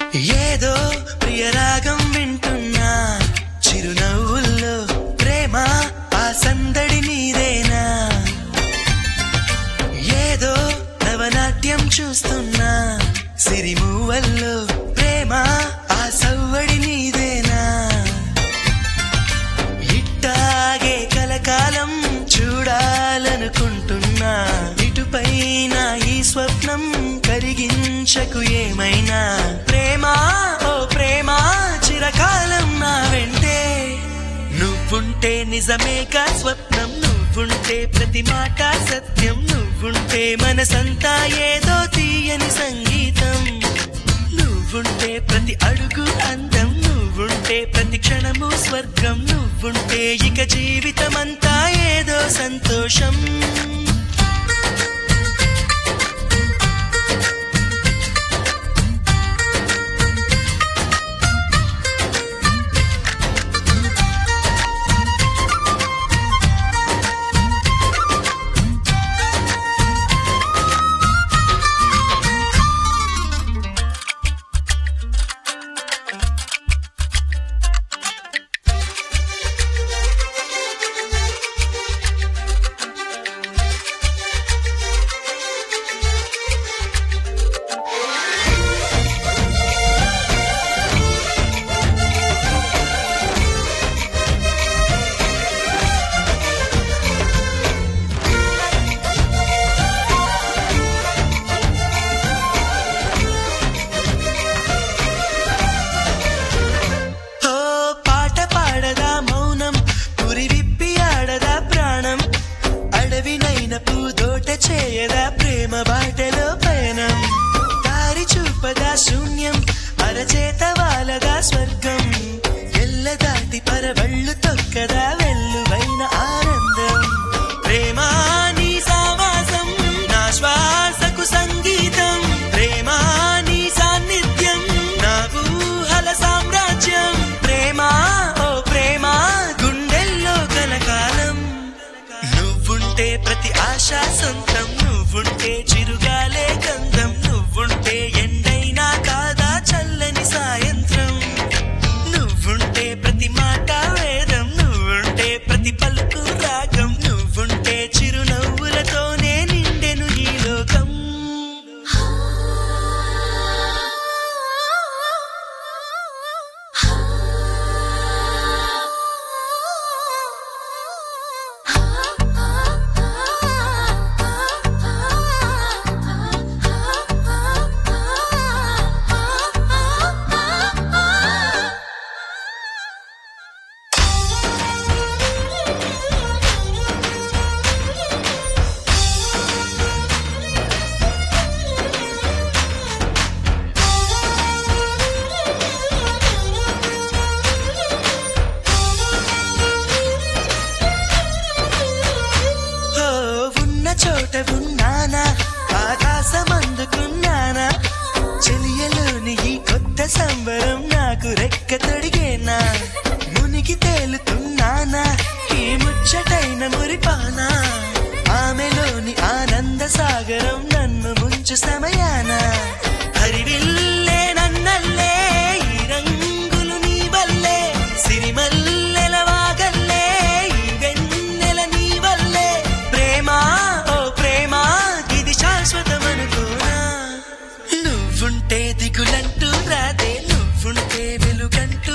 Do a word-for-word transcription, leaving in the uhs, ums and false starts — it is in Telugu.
ఏదో ప్రియరాగం వింటున్నా చిరునవ్వుల్లో ప్రేమ ఆ సందడి నీదేనా ఏదో నవనాట్యం చూస్తున్నా సిరిమూవల్లో ప్రేమ ఆ సవ్వడి నీదేనా ఇట్టాగే కలకాలం చూడాలనుకుంటున్నా ఇటుపైన ఈ స్వప్నం కరిగించకు ఏమైనా ప్రేమ ఓ ప్రేమ చిరకాలం నా వెంటే నువ్వుంటే నిజమేగా స్వప్నం నువ్వుంటే ప్రతి మాట సత్యం నువ్వుంటే మనసంతా ఏదో తీయని సంగీతం నువ్వుంటే ప్రతి అడుగు అందం నువ్వుంటే ప్రతి క్షణము స్వర్గం నువ్వుంటే ఇక జీవితమంతా ఏదో సంతోషం చేయదా ప్రేమ బాటలో పయనం దారి చూపదా శూన్యం అరచేత వాలదా స్వర్గం ఎల్ల దాటి పరవళ్ళు తొక్కదా వెల్లువైన ఆనందం ప్రేమ నీ సావాసం నా శ్వాసకు సంగీతం ప్రేమ నీ సాన్నిధ్యం నా ఊహల సామ్రాజ్యం ప్రేమ ఓ ప్రేమ గుండెల్లో కలకాలం నువ్వుంటే ప్రతి ఆశ సొంతం నువ్వుంటే చిరుగాలే గంధం నువ్వుంటే ఎండైనా కాదా చల్లని సాయంత్రం నువ్వుంటే ప్రతి మాట వేదం నువ్వుంటే ప్రతి పలుకు రాగం నువ్వుంటే చిరునవ్వులతోనే నిండెను ఈ లోకం చోట ఉన్నానా ఆకాశం అందుకున్నానా చెలియలోని ఈ కొత్త సంబరం నాకు రెక్క తొడిగేనా మునిగి తేలుతున్నానా ఈ ముచ్చటైన మురిపానా ఆమెలోని ఆనంద సాగరం నన్ను ముంచు సమయాన హరివిల్లే నన్నల్లే ఈ రంగులు నీ వల్లే సిరిమల్లెల వాగల్లే ఈ వెన్నెల నీ వల్లే ప్రేమ నువ్వుంటే దిగులంటూ రాదే నువ్వుంటే వెలుగంటూ